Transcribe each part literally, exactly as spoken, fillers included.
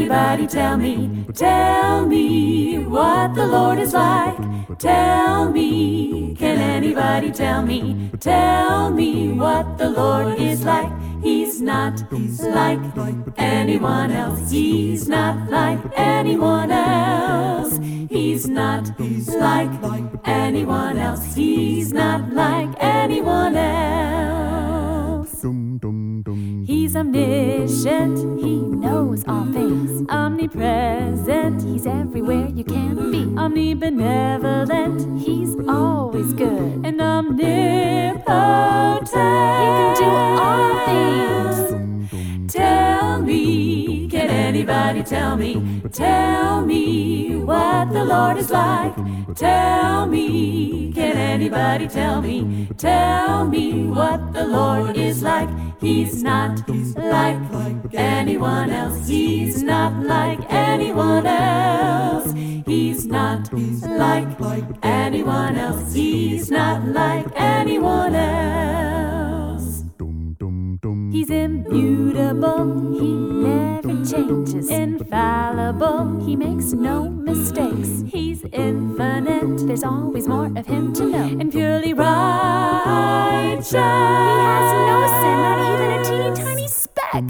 anybody tell me, tell me what the Lord is like? Tell me, can anybody tell me, tell me what the Lord is like? He's not like anyone else. He's not like anyone else. He's not like anyone else. He's not like anyone else. He's omniscient, he knows all things. Omnipresent, he's everywhere you can be. Omnibenevolent, he's always good. And omnipotent, he can do all things. Tell me, can anybody tell me, tell me what the Lord is like? Tell me, can anybody tell me, tell me what the Lord is like? He's not like anyone else. He's not like anyone else. He's not like anyone else. He's not like anyone else. He's immutable, he never changes. Infallible, he makes no mistakes. He's infinite, there's always more of him to know. And purely righteous, he has no sin, not even a teeny tiny speck.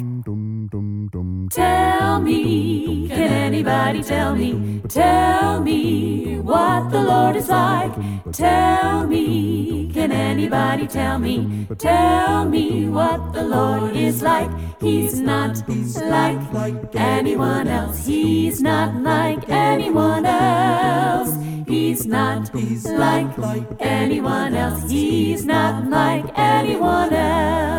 Tell me, can anybody tell me, tell me what the Lord is like? Tell me, can anybody tell me, tell me what the Lord is like? He's not like anyone else. He's not like anyone else. He's not like anyone else. He's not like anyone else.